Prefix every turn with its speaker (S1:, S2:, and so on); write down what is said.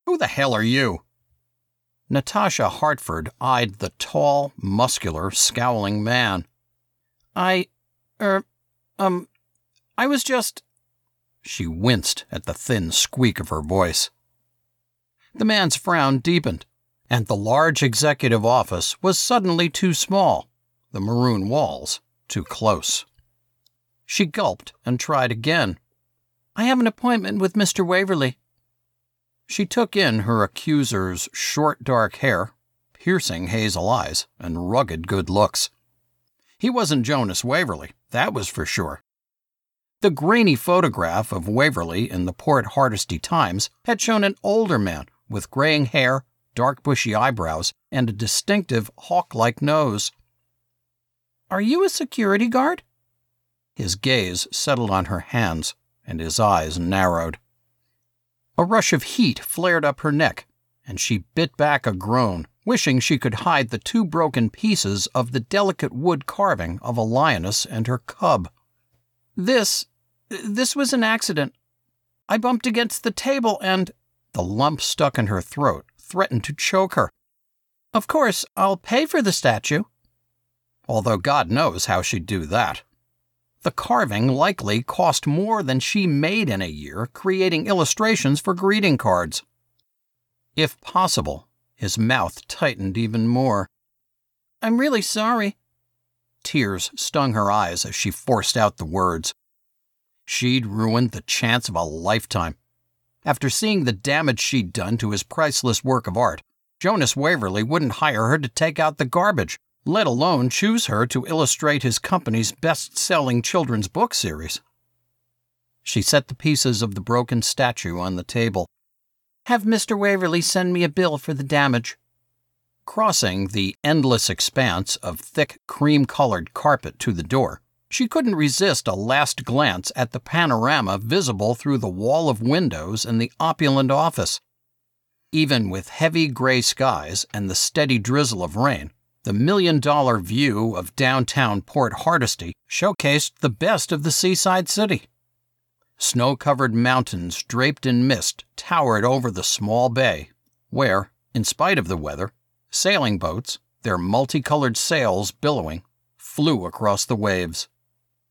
S1: Who the hell are you? Natasha Hartford eyed the tall, muscular, scowling man. I was just... She winced at the thin squeak of her voice. The man's frown deepened, and the large executive office was suddenly too small, the maroon walls too close. She gulped and tried again. I have an appointment with Mr. Waverly. She took in her accuser's short dark hair, piercing hazel eyes, and rugged good looks. He wasn't Jonas Waverly, that was for sure. The grainy photograph of Waverly in the Port Hardesty Times had shown an older man with graying hair, dark bushy eyebrows, and a distinctive hawk-like nose. Are you a security guard? His gaze settled on her hands, and his eyes narrowed. A rush of heat flared up her neck, and she bit back a groan, wishing she could hide the two broken pieces of the delicate wood carving of a lioness and her cub. This was an accident. I bumped against the table and... The lump stuck in her throat threatened to choke her. Of course, I'll pay for the statue. Although God knows how she'd do that. The carving likely cost more than she made in a year creating illustrations for greeting cards. If possible, his mouth tightened even more. I'm really sorry. Tears stung her eyes as she forced out the words. She'd ruined the chance of a lifetime. After seeing the damage she'd done to his priceless work of art, Jonas Waverly wouldn't hire her to take out the garbage, let alone choose her to illustrate his company's best-selling children's book series. She set the pieces of the broken statue on the table. Have Mr. Waverly send me a bill for the damage. Crossing the endless expanse of thick cream-colored carpet to the door, she couldn't resist a last glance at the panorama visible through the wall of windows in the opulent office. Even with heavy gray skies and the steady drizzle of rain, the million-dollar view of downtown Port Hardesty showcased the best of the seaside city. Snow-covered mountains draped in mist towered over the small bay, where, in spite of the weather, sailing boats, their multicolored sails billowing, flew across the waves.